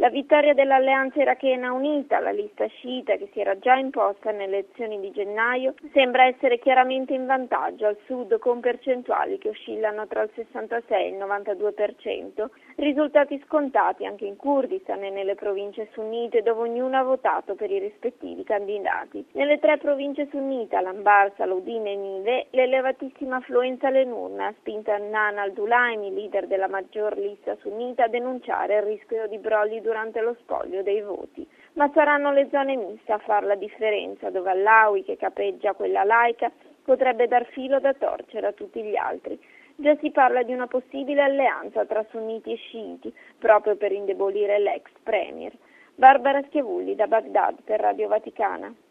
La vittoria dell'Alleanza Irachena Unita, la lista sciita che si era già imposta nelle elezioni di gennaio, sembra essere chiaramente in vantaggio al sud con percentuali che oscillano tra il 66 e il 92%, risultati scontati anche in Kurdistan e nelle province sunnite dove ognuno ha votato per i rispettivi candidati. Nelle 3 province sunnite, Al-Anbar, Salaudin e Nive, l'elevatissima affluenza alle urne ha spinto Adnan al-Dulaimi, leader della maggior lista sunnita, a denunciare il rischio di brogli durante lo spoglio dei voti. Ma saranno le zone miste a far la differenza, dove Allawi, che capeggia quella laica, potrebbe dar filo da torcere a tutti gli altri. Già si parla di una possibile alleanza tra sunniti e sciiti, proprio per indebolire l'ex premier. Barbara Schiavulli da Baghdad per Radio Vaticana.